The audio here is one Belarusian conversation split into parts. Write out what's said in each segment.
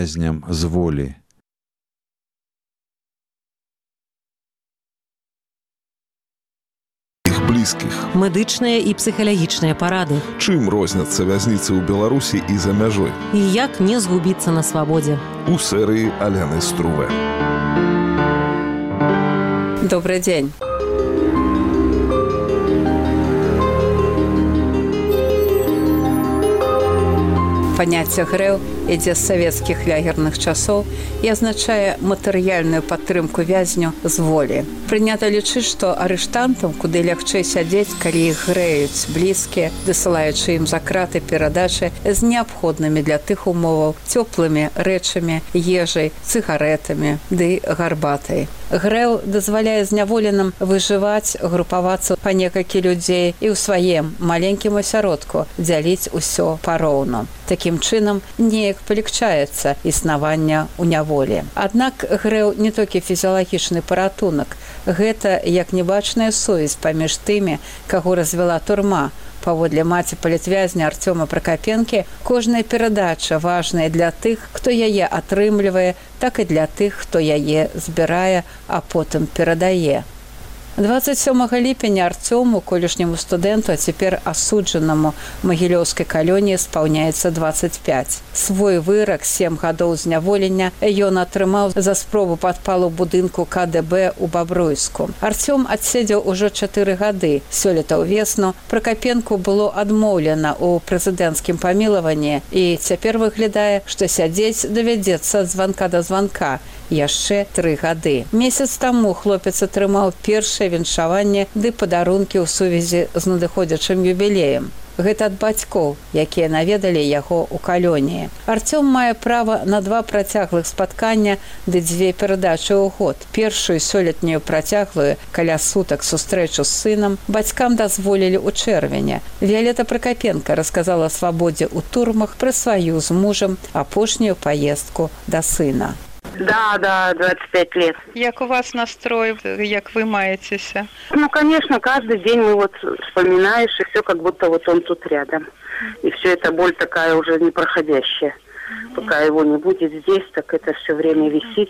вязням з волі. Блізкіх. Медычныя і псіхалагічныя парады. Чым розняцца вязніцы ў Беларусі і за мяжой? І як не згубіцца на свабодзе. У серыі Аляны Струве. Добрый день. Паняцце грэў ідзе з савецкіх лягерных часоў і азначае матэрыяльную падтрымку вязню з волі. Прынята лічыць, што арыштантам куды лягчэй сядзець, калі іх грэюць блізкія, дасылаючы ім за краты перадачы з неабходнымі для тых умоваў цёплымі рэчамі, ежай, цыгаретамі ды гарбатай. Грэў дазваляе зняволеным выжываць, групавацца па некалькі людзей і ў сваім маленькім асяродку дзяліць усё пароўну. Такім чынам неяк палегчаецца існаванне ў няволі. Аднак грэў не толькі фізіялагічны паратунак. Гэта як небачная сувязь паміж тымі, каго развяла турма. Паводле маці палітвязня Артёма Пракапенкі, кожная перадача важная для тых, хто яе атрымлівае, так і для тых, хто яе збірае, а потым перадае. 27 ліпеня Артёму, колішняму студэнту, а цяпер асуджанаму магілёўскай калоніі, спаўняецца 25. Свой вырак 7 гадоў зняволення ён атрымаў за спробу падпалу будынку КДБ ў Бабруйску. Артём адседзеў ужо 4 гады. Сёлета ўвесну Пракапенку было адмоўлена ў прэзідэнцкім памілаванні, і цяпер выглядае, што сядзець давядзецца ад званка да званка яшчэ 3 гады. Месяц таму хлопец атрымаў першае віншаванне ды падарункі ў сувязі з надыходзячым юбілеем. Гэта ад бацькоў, якія наведалі яго ў калоніі. Артём мае права на 2 працяглых спаткання ды 2 перадачы ў год. Першую сёлетнюю працяглую каля сутак сустрэчу з сынам бацькам дазволілі ў чэрвені. Віолетта Пракапенка расказала свабодзе ў турмах пра сваю з мужам апошнюю паездку да сына. Да, 25 лет. Як у вас настрой, як вы маетеся? Ну, конечно, каждый день мы вот вспоминаешь, и все как будто вот он тут рядом. И все это боль такая уже непроходящая. Пока его не будет здесь, так это все время висит,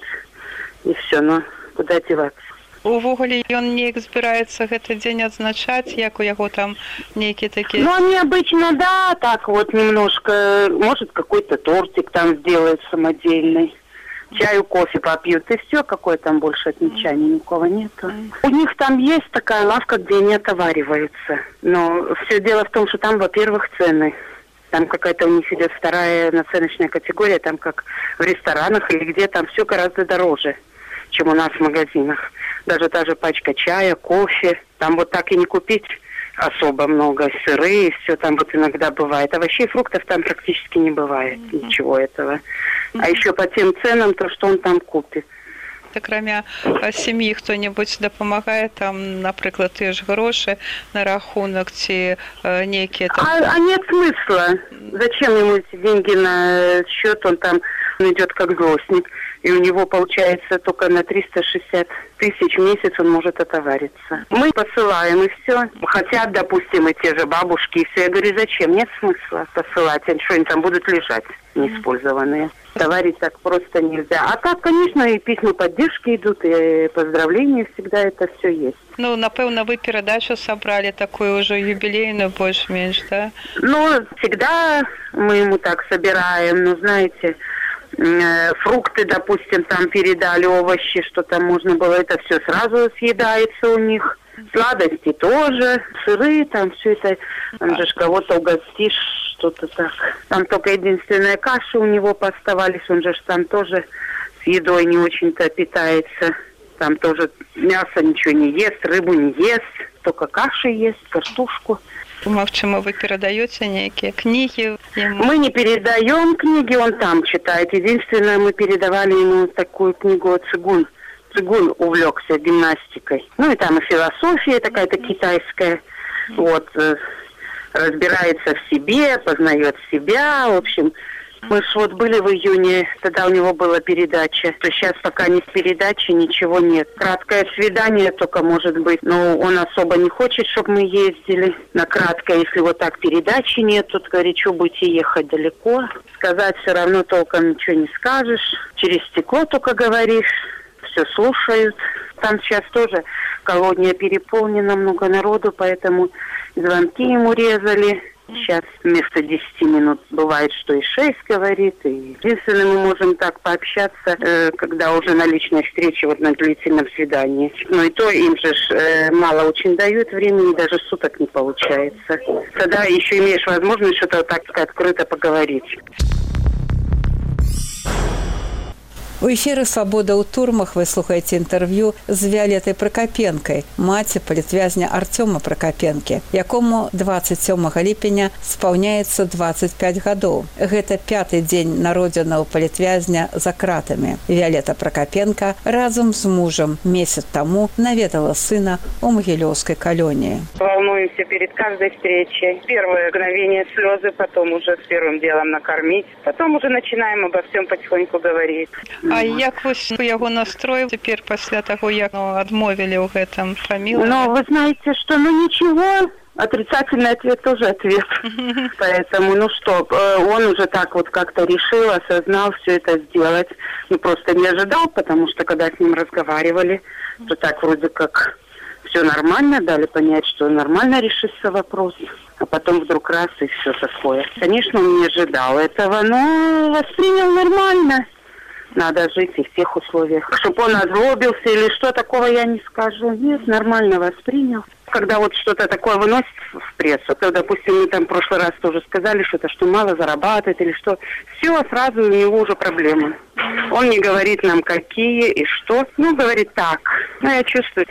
и все, но куда деваться? Увогуле ён неяк збіраецца гэты дзень адзначаць, як у яго там нейкі такі... Ну, они обычно, да, так вот немножко, может, какой-то тортик там сделает самодельный. Чаю, кофе попьют, и все, какое там больше отмечания, никого нету. У них там есть такая лавка, где они отовариваются. Но все дело в том, что там, во-первых, цены. Там какая-то у них идет 2-я наценочная категория, там как в ресторанах или где, там все гораздо дороже, чем у нас в магазинах. Даже та же пачка чая, кофе, там вот так и не купить особо много, сыры, и все там вот иногда бывает. Овощей, фруктов там практически не бывает, ничего этого. А еще по тем ценам, то что он там купит. Так, кроме семьи, кто-нибудь допомагае там, например, те же гроши на рахунок, ці некие там... А нет смысла. Зачем ему эти деньги на счет? Он там идет как злостник. И у него получается только на 360 тысяч в месяц он может отовариться. Мы посылаем, и все. Хотят, допустим, и те же бабушки, и все. Я говорю, зачем? Нет смысла посылать. Они что, они там будут лежать неиспользованные. Товарить так просто нельзя. А так, конечно, и письма поддержки идут, и поздравления всегда это все есть. Ну, напевно, вы передачу собрали такую уже юбилейную, больше-меньше, да? Ну, всегда мы ему так собираем, ну, знаете... Фрукты, допустим, там передали, овощи, что там можно было, это все сразу съедается у них. Сладости тоже, сыры, там все это, там же кого-то угостишь, что-то так. Там только единственная каша у него поставались, он же там тоже с едой не очень-то питается. Там тоже мясо ничего не ест, рыбу не ест, только каши ест, картошку. Магчыма, вы передаете некие книги ему? Мы не передаем книги, он там читает. Единственное, мы передавали ему такую книгу «Цигун». Цигун увлекся гимнастикой. Ну и там и философия такая-то китайская. Вот, разбирается в себе, познает себя. В общем, Мы ж вот были в июне, тогда у него была передача. То сейчас пока ни с передачи, ничего нет. Краткое свидание только может быть, но он особо не хочет, чтобы мы ездили на краткое. Если вот так передачи нет, тут говорит, что будете ехать далеко. Сказать все равно толком ничего не скажешь. Через стекло только говоришь, все слушают. Там сейчас тоже колония переполнена, много народу, поэтому звонки ему резали. Сейчас вместо 10 минут бывает, что и 6 говорит. И единственное, мы можем так пообщаться, когда уже на личной встрече, вот на длительном свидании. Но и то им же мало очень дают времени, даже суток не получается. Тогда еще имеешь возможность что-то так открыто поговорить. У эфіры «Свабода ў турмах» вы слухаеце інтэрв'ю з Віолетай Пракапенкай, маці палітвязня Артёма Пракапенкі, якому 27 ліпеня спаўняецца 25 гадоў. Гэта 5-й дзень народзінаў палітвязня за кратамі. Віолета Пракапенка разам з мужам месяц таму наведала сына у Магілёўскай калоніі. Волнуемся перед каждой встречей. Первое мгновение слезы, потом уже с первым делом накормить. Потом уже начинаем обо всем потихоньку говорить. А як вось яго настрой цяпер пасля таго, як адмовілі ў гэтым фамілы? Ну, вы знаете, что, ничего, отрицательный ответ тоже ответ. Поэтому, он уже так вот как-то решил, осознал все это сделать. Просто не ожидал, потому что когда с ним разговаривали, то так вроде как все нормально, дали понять, что нормально решится вопрос. А потом вдруг раз и все такое. Конечно, он не ожидал этого, но воспринял нормально. Надо жить и в тех условиях. Чтобы он озлобился или что, такого я не скажу. Нет, нормально воспринял. Когда вот что-то такое выносит в прессу, то, допустим, мы там в прошлый раз тоже сказали что-то, что мало зарабатывает или что, все, сразу у него уже проблемы. Он не говорит нам, какие и что. Говорит так. Я чувствую,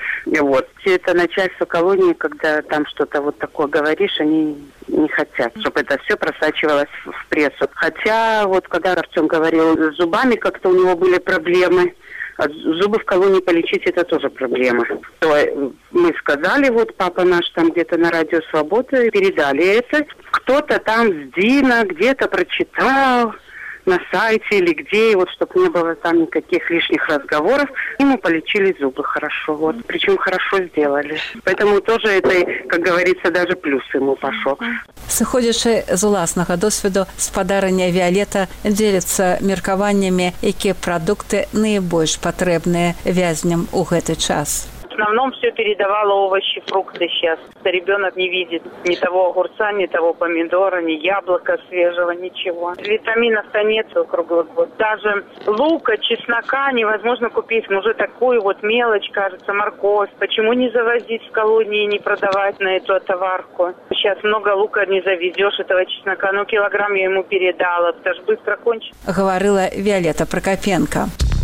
это начальство колонии, когда там что-то вот такое говоришь, они не хотят, чтобы это все просачивалось в прессу. Хотя вот когда Артем говорил, с зубами как-то у него были проблемы, а зубы в колонии полечить – это тоже проблема. То мы сказали, папа наш там где-то на радио «Свобода», передали это. Кто-то там с Дина где-то прочитал на сайте или где, чтобы не было там никаких лишних разговоров. Ему полечили зубы хорошо, причем хорошо сделали. Поэтому тоже это, как говорится, даже плюс ему пошел. Сыходзячы з уласнага досведу, спадарыня Віолета дзеліцца меркаваннямі, якія прадукты найбольш патрэбныя вязням у гэты час. В основном все передавало овощи, фрукты сейчас. Ребенок не видит ни того огурца, ни того помидора, ни яблока свежего, ничего. Витаминов-то нет круглый год. Даже лука, чеснока невозможно купить. Уже такую мелочь, кажется, морковь. Почему не завозить в колонии, не продавать на эту товарку? Сейчас много лука не завезешь, этого чеснока. Килограмм я ему передала. Это же быстро кончится. Говорила Віолета Пракапенка.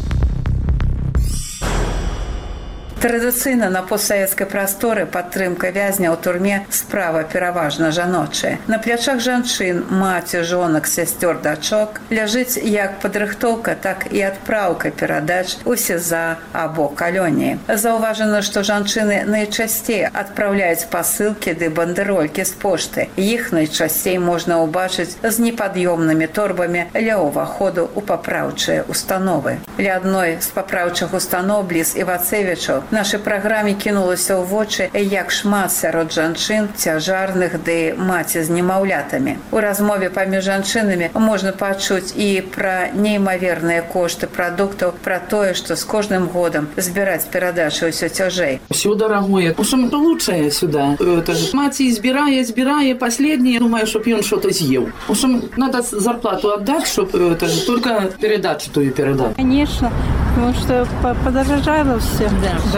Традыцыйна на постсавецкай прасторы падтрымка вязня ў турме справа пераважна жаночая. На плячах жанчын, маці, жонак, сясцёр, дачок ляжыць як падрыхтоўка, так і адпраўка перадач у СІЗА або калоніі. Заўважана, што жанчыны найчасцей адпраўляюць пасылкі ды бандэролькі з пошты. Іх найчасцей можна ўбачыць з непад'ёмнымі торбамі ля ўваходу ў папраўчыя установы. Ля адной з папраўчых устаноў бліз Івацевічаў нашай праграме кінулася ў вочы, як шмат сярод жанчын цяжарных ды маці з немаўлятамі. У размове паміж жанчынамі можна пачуць і пра неймаверныя кошты прадуктаў, пра тое, што з кожным годам збіраць перадачы ўсё цяжэй. Все дорогое. В общем, лучшее сюда. Мать избирая последнее, думаю, чтобы он что-то съел. В общем, надо зарплату отдать, чтобы только передачу ту и передать. Конечно, потому что подорожало все.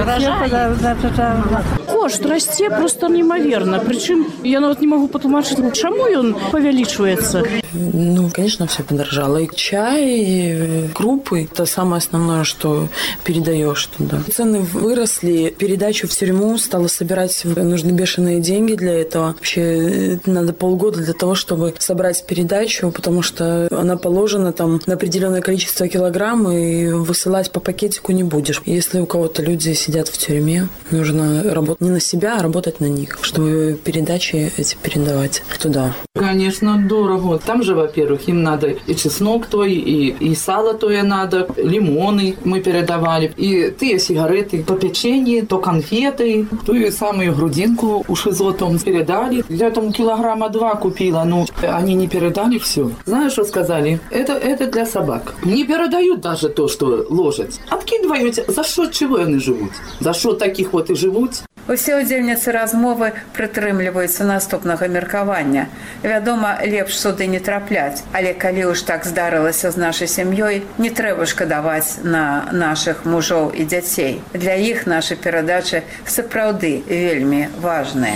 Кошт расце просто неимоверно. Причем я не могу потлумачить, чему он повеличивается. Конечно, все подорожало. И чай, и крупы. Это самое основное, что передаешь туда. Цены выросли. Передачу в тюрьму стало собирать. Нужны бешеные деньги для этого. Вообще надо полгода для того, чтобы собрать передачу, потому что она положена там на определенное количество килограмм, и высылать по пакетику не будешь. Если у кого-то люди сидят в тюрьме, нужно работать не на на себя, а работать на них, чтобы передачи эти передавать туда. Конечно, дорого. Там же, во-первых, им надо и чеснок той, и сало тое надо, лимоны мы передавали, и те сигареты, то печенье, то конфеты, ту самую грудинку у шизотом передали. Я там 2 килограмма купила, но они не передали все. Знаешь, что сказали? Это для собак. Не передают даже то, что ложать. Откидывают, за счет чего они живут? За счет таких вот и живут. Усе ўдзельніцы размовы прытрымліваюцца наступнага меркавання. Вядома, лепш суды не трапляць, але калі ўж так здарылася з нашай сям'ёй, не трэба шкадаваць на нашых мужоў і дзяцей. Для іх наша перадача сапраўды вельмі важная.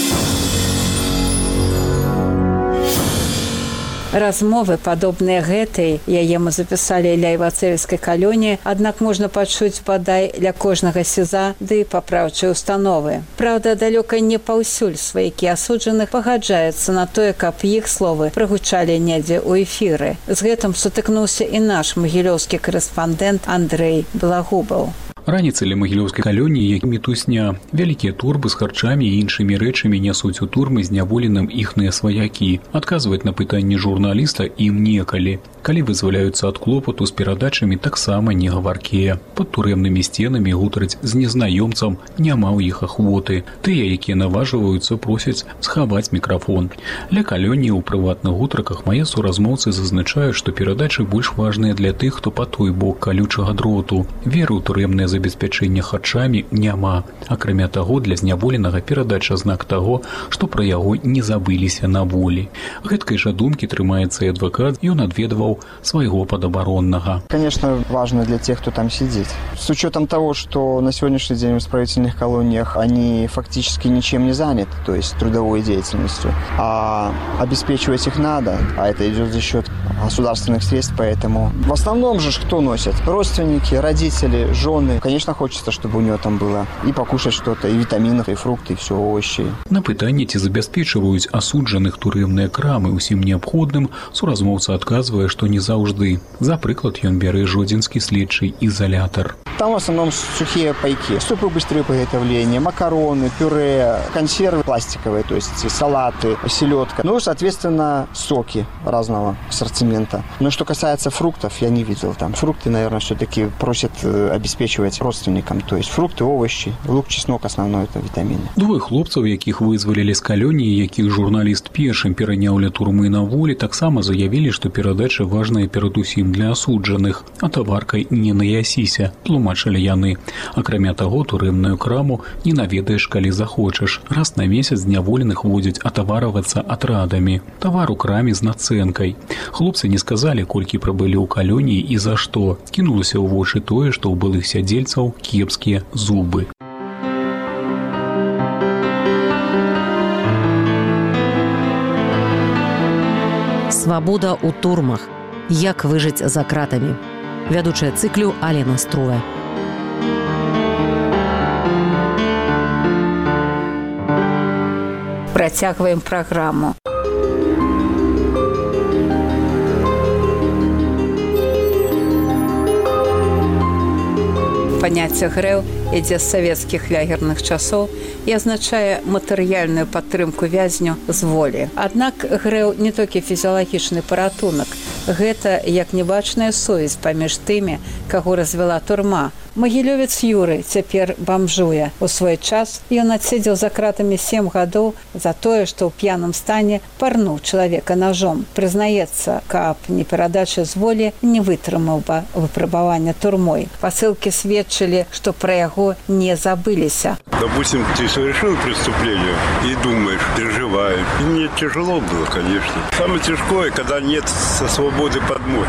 Размовы, падобныя гэтай, яе мы запісалі ля Івацэвіцкай калоніі, аднак можна пачуць бадай ля кожнага СІЗА ды папраўчай установы. Праўда, далёка не паўсюль сваякі асуджаных пагаджаюцца на тое, каб іх словы прагучалі недзе ў эфіры. З гэтым сутыкнуўся і наш магілёўскі корэспандэнт Андрэй Белагубаў. Раніцай ля магілёўскай калоніі мітусня. Вялікія торбы з харчамі і іншымі рэчамі нясуць у турмы зняволеным іхныя сваякі. Адказваць на пытанні журналіста ім некалі. Калі вызваляюцца ад клопату з перадачамі, таксама не гаваркія. Пад турэмнымі сценамі гутарыць з незнаёмцам няма ў іх ахвоты. Тыя, якія наважваюцца, просяць схаваць мікрафон. Ля калоніі ў прыватных гутарках мае суразмоўцы зазначаюць, што перадачы больш важныя для тых, хто па той бок калючага дроту. Веры ў турэмнае забеспячэнне харчамі няма. Акрамя таго, для зняволенага перадача знак таго, што пра яго не забыліся на волі. Гэткай жа думкі трымаецца і адвакат, ён адведваў своего подоборонного. Конечно, важно для тех, кто там сидит. С учетом того, что на сегодняшний день в исправительных колониях они фактически ничем не заняты, то есть трудовой деятельностью, а обеспечивать их надо, а это идет за счет государственных средств, поэтому в основном же кто носит? Родственники, родители, жены. Конечно, хочется, чтобы у него там было и покушать что-то, и витаминов, и фрукты, и все, овощи. На пытанне, ці забяспечваюць асуджаных турэмныя крамы ўсім неабходным, суразмоўца адказвае, што не заўжды. За прыклад ён бярэ жодзінскі следчы изолятор. Там в основном сухие пайки, супы быстрого приготовления, макароны, пюре, консервы пластиковые, то есть салаты, селедка. Ну, соответственно, соки разного ассортимента. Но что касается фруктов, я не видел там. Фрукты, наверное, все-таки просят обеспечивать родственникам. То есть фрукты, овощи, лук, чеснок, основное это витамины. Двое хлопцаў, якіх вызвалілі з калоніі, якіх журналіст першым пераняў ля турмы на волі, таксама заявілі, што перадача важная перадусім для асуджаных, а таваркай не наясіся, тлумачылі яны. Акрамя таго, турэмную краму не наведаеш, калі захочаш. Раз на месяц зняволеных водзяць атаваравацца атрадамі. Тавар у краме з нацэнкай. Хлопцы не сказалі, колькі прабылі ў калоніі і за што. Кінулася ў вочы тое, што ў былых сядзельцаў кепскія зубы. Свабода ў турмах. Як выжыць за кратамі. Вядучая цыклю Алена Струя. Працягваем праграму. Паняцце грэў ідзе з савецкіх лягерных часоў і азначае матэрыяльную падтрымку вязню з волі. Аднак грэў не толькі фізіялагічны паратунак. Гэта як небачная сувязь паміж тымі, каго развяла турма. Магілёвец Юры цяпер бамжуе. У свой час ён адседзеў за кратамі 7 гадоў за тое, што ў п'яным стане парнуў чалавека ножом. Прызнаецца, каб не перадача з волі не вытрымаў бы выпрабавання турмой. Пасылкі сведчылі, што пра яго не забыліся. Допустим, ты совершил преступление и думаешь, переживаешь. И мне тяжело было, конечно. Самое тяжкое, когда нет со свободы подмоги.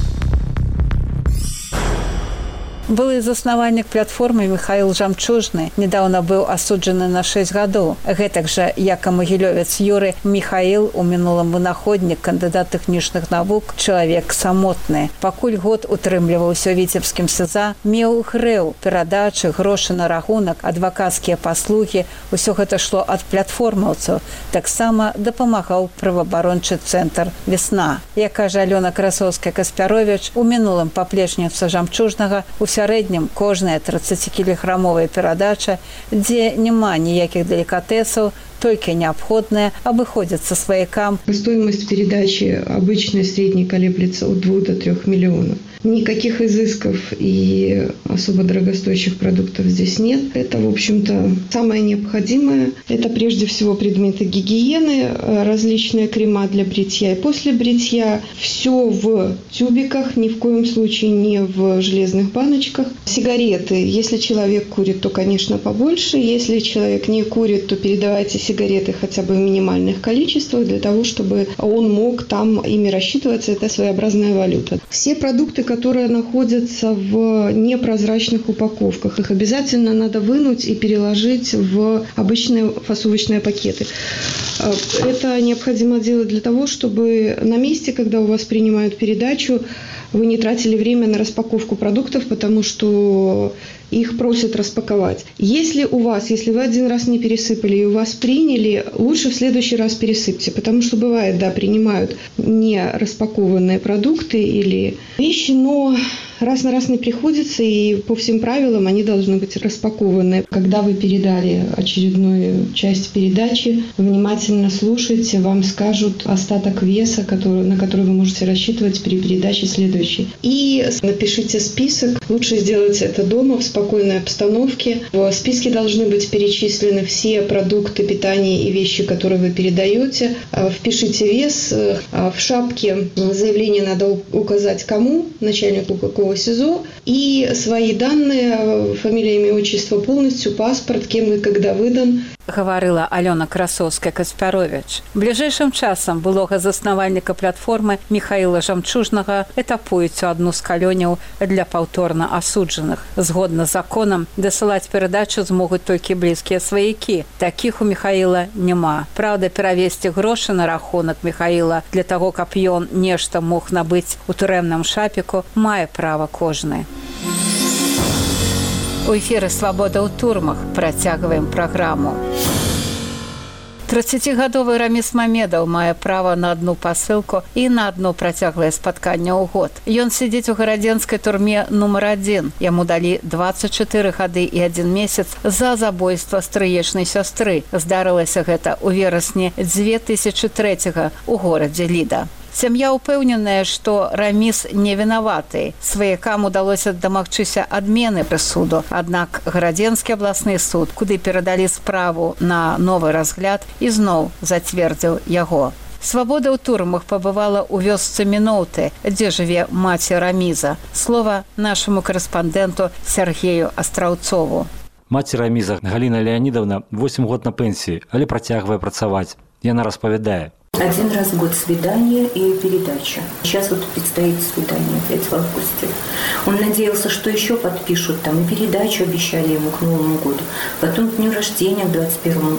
Былы заснавальнік платформы Михаил Жамчужны недавно быў асуджаны на 6 гадоў. Гэтак жа, як і магілёвец Юры, Михаил у мінулым вынаходнік, кандыдат тэхнічных навук, чалавек самотны. Пакуль год утрымліваўся ў віцебскім СІЗА, меў грэў, перадачы, грошы на рахунак, адвакацкія паслугі. Усё гэта шло ад платформаўцаў. Таксама дапамагаў праваабарончы цэнтр «Весна». Як кажа Алёна Красоўская-Каспяровіч, у мінулым паплечніца Жамчужнага у сярэднім кожная 30-кілаграмовая перадача, дзе няма ніякіх делікатэсаў, только необходное, обыходится своякам. Стоимость передачи обычной средней колеблется от 2 до 3 миллионов. Никаких изысков и особо дорогостоящих продуктов здесь нет. Это, в общем-то, самое необходимое. Это прежде всего предметы гигиены, различные крема для бритья и после бритья. Все в тюбиках, ни в коем случае не в железных баночках. Сигареты. Если человек курит, то, конечно, побольше. Если человек не курит, то передавайте сигареты хотя бы в минимальных количествах для того, чтобы он мог там ими рассчитываться. Это своеобразная валюта. Все продукты, которые находятся в непрозрачных упаковках, их обязательно надо вынуть и переложить в обычные фасовочные пакеты. Это необходимо делать для того, чтобы на месте, когда у вас принимают передачу, вы не тратили время на распаковку продуктов, потому что их просят распаковать. Если вы один раз не пересыпали и у вас приняли, лучше в следующий раз пересыпьте, потому что бывает, да, принимают не распакованные продукты или вещи, но раз на раз не приходится, и по всем правилам они должны быть распакованы. Когда вы передали очередную часть передачи, внимательно слушайте, вам скажут остаток веса, на который вы можете рассчитывать при передаче следующей. И напишите список. Лучше сделать это дома, в спокойной обстановке. В списке должны быть перечислены все продукты питания и вещи, которые вы передаете. Впишите вес. В шапке заявление надо указать кому, начальнику какого СИЗО, и свои данные, фамилия, имя, отчество полностью, паспорт, кем и когда выдан. Гаварыла Алёна Красовская-Каспярович. Бліжэйшым часам былога заснавальніка платформы Михаіла Жамчужнага этапуюць у адну з калёняў для паўторна асуджаных. Згодна з законам, дасылаць перадачу змогуць толькі блізкія сваякі. Такіх у Михаіла няма. Праўда, перавесці грошы на рахунак Михаіла для таго, каб ён нешта мог набыць у турэмным шапіку, мае права кожны. У эфіры «Свабода ў турмах» працягваем праграму. 30-гадовы Раміс Мамедаў мае права на одну пасылку і на одно працяглае спатканне ў год. Ён сидзіць у гарадзенскай турме нумар 1. Яму далі 24 гады і 1 месяц за забойства стрыечнай сястры. Здарылася гэта ў верасні 2003 у горадзе Ліда. Сям'я ўпэўненая, што Раміс не вінаваты. Сваякам удалося дамагчыся адмены прысуду. Аднак гарадзенскі абласны суд, куды перадалі справу на новы разгляд, ізноў зацвердзіў яго. Свабода ў турмах пабывала ў вёсцы Міноўты, дзе жыве маці Раміза. Слова нашаму карэспандэнту Сергею Астраўцову. Маці Раміза Галіна Леонидовна 8 год на пенсии, але працягвае працаваць. Яна распавядае. Один раз в год свидание и передача. Сейчас вот предстоит свидание опять в августе. Он надеялся, что еще подпишут там, и передачу обещали ему к Новому году. Потом к дню рождения, к 21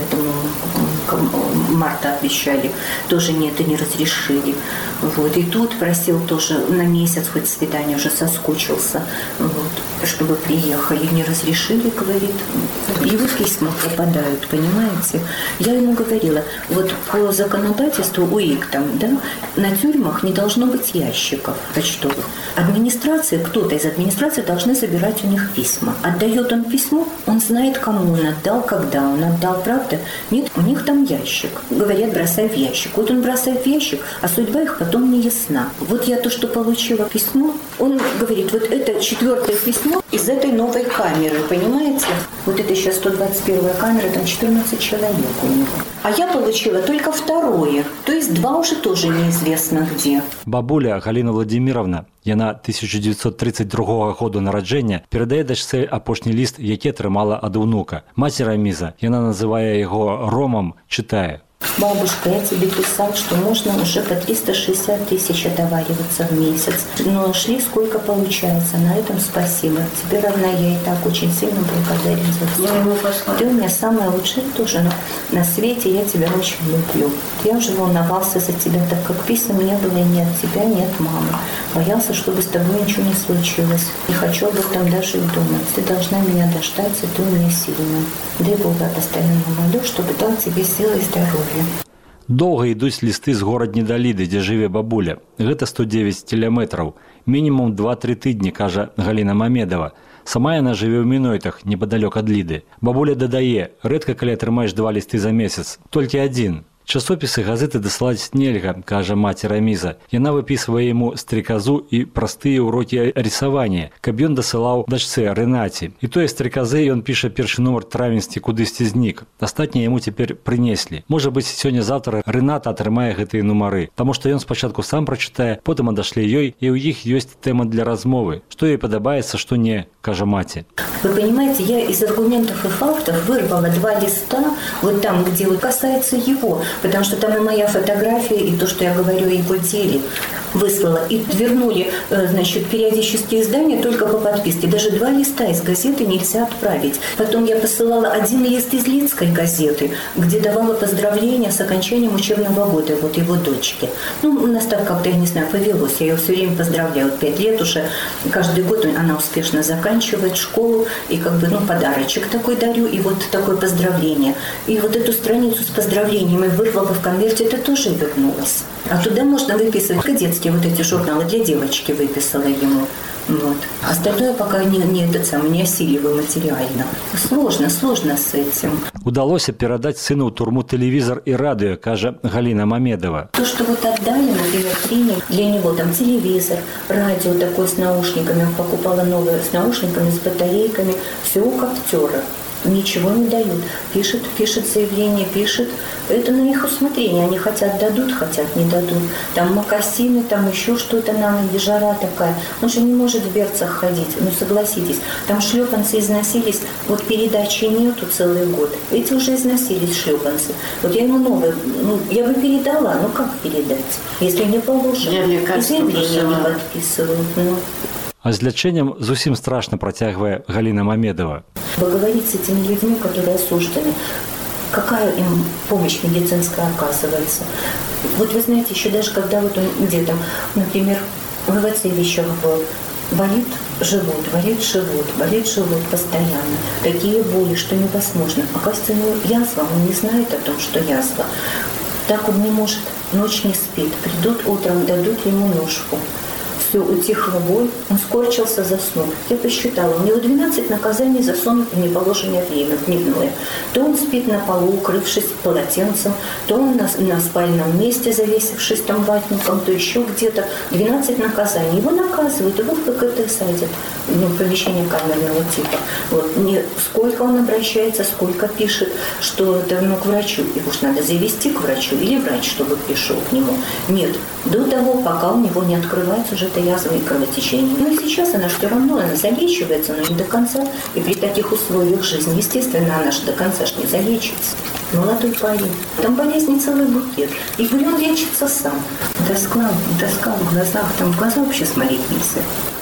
марта обещали. Тоже это не разрешили. Вот. И тут просил тоже на месяц хоть свидание, уже соскучился, вот, чтобы приехали. Не разрешили, говорит. Его письма пропадают, понимаете? Я ему говорила, вот по законодательству УИК там, да, на тюрьмах не должно быть ящиков почтовых. Администрация, кто-то из администрации должны забирать у них письма. Отдает он письмо, он знает, кому он отдал, когда он отдал, правда? Нет, у них там ящик. Говорят, бросай в ящик. Вот он бросает в ящик, а судьба их потом не ясна. Вот я то, что получила письмо, он говорит, вот это 4-е письмо из этой новой камеры, понимаете? Вот это сейчас 121-я камера, там 14 человек у него. А я получила только 2-е, то есть 2 уже тоже неизвестно где. Бабуля Галина Владимировна, яна 1932 году нараджэння, перадае дачцэ апошні ліст, які атрымала ад унука. Маці Раміза, яна называе яго Ромом, чытае. Бабушка, я тебе писал, что можно уже по 360 тысяч отовариваться в месяц. Но шли сколько получается. На этом спасибо. Тебе равна я и так очень сильно благодарен за все. Ты у меня самая лучшая тоже на свете. Я тебя очень люблю. Я уже волновался за тебя, так как писем не было ни от тебя, ни от мамы. Боялся, чтобы с тобой ничего не случилось. Не хочу об этом даже и думать. Ты должна меня дождаться, ты у меня сильная. Дай Бога, постоянно молю, чтобы дал тебе силы и здоровье. Доўга ідуць лісты з горадні да Ліды, дзе жыве бабуля. Гэта 109 кіламетраў. мінімум 2-3 тыдні, кажа Галіна Мамедова. Сама яна жыве ў Мінойтах, непадалёк ад Ліды. Бабуля дадае, рэдка калі атрымаеш 2 лісты за месяц, толькі адзін. Часопісы газеты дасылаць нельга, кажа маці Раміза. Яна выпісвае яму стрекозу і простыя урокі рисавання, каб ён дасылаў дачцэ Рэнаце. І тое стрекозы ён піша першы нумар травеньсці кудысьці знік. Астатнія яму цяпер прынеслі. Можа быць, сёння-заўтра Рэната атрымае гэтыя нумары, таму што ён спачатку сам прачытае, потым адашле ёй, і ў іх ёсць тэма для размовы. Што ёй падабаецца, што не, кажа маці. Вы понимаете, я из аргументов и фактов вырвала 2 листа, вот там, где вот касается его, потому что там и моя фотография, и то, что я говорю о его деле, выслала. И вернули, значит, периодические издания только по подписке. Даже 2 листа из газеты нельзя отправить. Потом я посылала 1 лист из Лидской газеты, где давала поздравления с окончанием учебного года вот его дочке. Ну, у нас так как-то, я не знаю, повелось. Я ее все время поздравляю. 5 лет уже. Каждый год она успешно заканчивает школу. И как бы, ну, подарочек такой дарю. И вот такое поздравление. И вот эту страницу с поздравлениями вырвала в конверте, это тоже вернулось. А туда можно выписывать кадетские вот эти журналы, для девочки выписала ему. Вот. Остальное пока не осиливаю материально. Сложно с этим. Удалося перадаць сыну ў турму тэлевізор і радыё, кажа Галіна Мамедова. То, что вот отдали, например, приняли для него там телевизор, радио такое с наушниками, он покупала новые с наушниками, с батарейками, все у Каптера. Ничего не дают. Пишет заявление, пишет. Это на их усмотрение. Они хотят дадут, хотят не дадут. Там мокасины, там еще что-то нам, и жара такая. Он же не может в берцах ходить. Ну, согласитесь. Там шлепанцы износились. Вот передачи нету целый год. Эти уже износились шлепанцы. Вот я ему новые, ну, я бы передала. Ну, как передать? Если не положено. И заявление не подписывают. Ну. А з лячэннем зусім страшна, працягвае Галіна Мамедова. Поговорить с этими людьми, которые осуждены, какая им помощь медицинская оказывается. Вот вы знаете, еще даже когда вот он где-то, например, в Вацевичах был, болит живот постоянно. Такие боли, что невозможно. Оказывается, язва, он не знает о том, что язва. Так он не может, ночь не спит. Придут утром, дадут ему ножку. Все, утихла боль, он скорчился, заснул. Я посчитала, у него 12 наказаний за сон в неположенное время, в дневное. То он спит на полу, укрывшись полотенцем, то он на спальном месте, завесившись там ватником, то еще где-то. 12 наказаний. Его наказывают, его в ПКТ садят, помещение камерного типа. Вот. Сколько он обращается, сколько пишет, что это, к врачу. Его уж надо завести к врачу, или врач, чтобы пришел к нему. Нет, до того, пока у него не открывается уже язвы и кровотечение. Ну и сейчас она все равно, она залечивается, но не до конца. И при таких условиях жизни, естественно, она же до конца не залечится. Молодой парень. Там болезни целый букет. И он лечится сам. Тоска в глазах. Там в глаза вообще смотреть нельзя.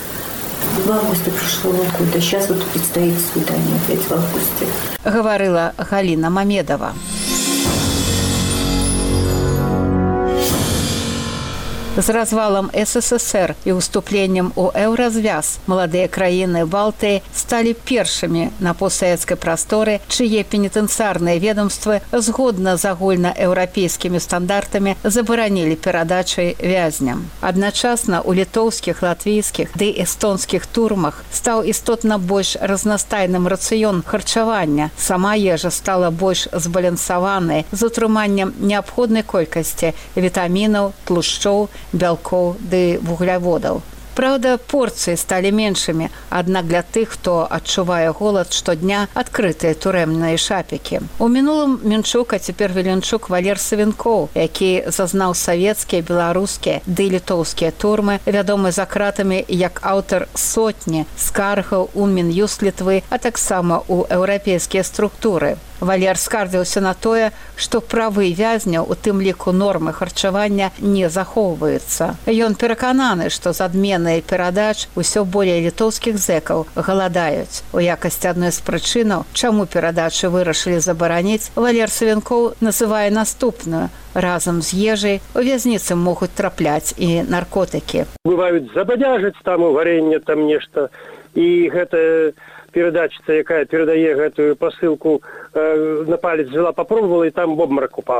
В августе прошлого года. Сейчас вот предстоит свидание опять в августе. Говорила Галина Мамедова. З развалом СССР і уступленнем у еўразвяз маладыя краіны Балтыі сталі першымі на постсавецкай прасторы, чые пенітэнцыярныя ведомствы згодна з агульнаеўрапейскімі стандартамі забаранілі перадачы вязням. Адначасна у літоўскіх, латвійскіх ды эстонскіх турмах стаў істотна больш разнастайным рацыён харчавання. Сама ежа стала больш збалансаванай з утрыманнем неабходнай колькасці вітамінаў, тлушчоў, бялкоў ды вугляводаў. Правда, порции стали меньшими, однак для тых, хто адчувае голад штодня, адкрытыя турэмныя шапікі. У мінулым Мінчук, а цяпер Веленчук Валер Савінкоў, які зазнаў савецкія, беларускія ды літоўскія турмы, вядомы за кратамі як аўтар сотні скаргаў у Мін'юст Літвы, а таксама у еўрапейскія структуры. Валер скардзіўся на тое, што правы вязняў, у тым ліку нормы харчавання, не захоўваюцца. Ён перакананы, што з адменай перадач усё болей літоўскіх зэкаў галадаюць. У якасці адной з прычынаў, чаму перадачы вырашылі забараніць, Валер Савінкоў называе наступную. Разам з ежай у вязніцы могуць трапляць і наркотыкі. Бываюць забадяжыць там у варэнне там нешта, і гэта перадачица, якая перадае гэтую посылку на палец, взяла, попробовала, и там в обморок упала.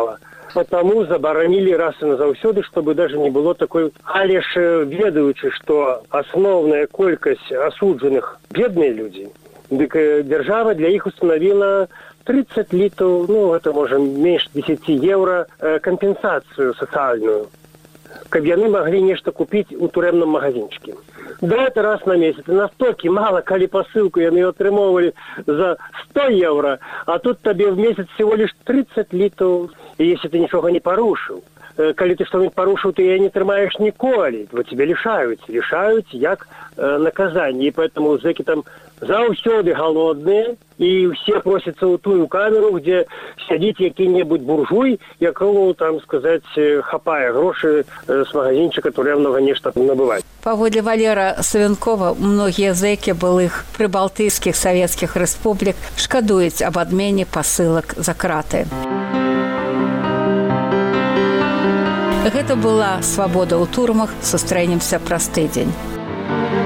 Потому забаранили раз и назаўсёды, чтобы даже не было такой. Але ж ведаючы, что основная колькость осудженных бедные люди, дык держава для их установила 30 литров, ну, это может меньше 10 евро, компенсацию социальную, каб яны могли нечто купить у турэмном магазинчике. Да, это раз на месяц. И настолько мало, коли посылку яны атрымоўвалі за 100 евро, а тут тебе в месяц всего лишь 30 литров. И если ты ничего не порушил, коли ты что-нибудь порушил, ты не атрымаешь ніколі. Вот тебя лишают як наказание. И поэтому зэки там заўсёды голодные, и все просятся в ту камеру, где сядзіць які-небудзь буржуй, якому, там сказать, хапае грошы с магазинчика турэмнага нешта набывать. Паводле Валера Савенкова, многія зэкі былых прыбалтыйскіх савецкіх рэспублік шкадуюць аб адмене пасылак за краты. Гэта была «Свабода ў турмах». Сустрэнемся праз тыдзень.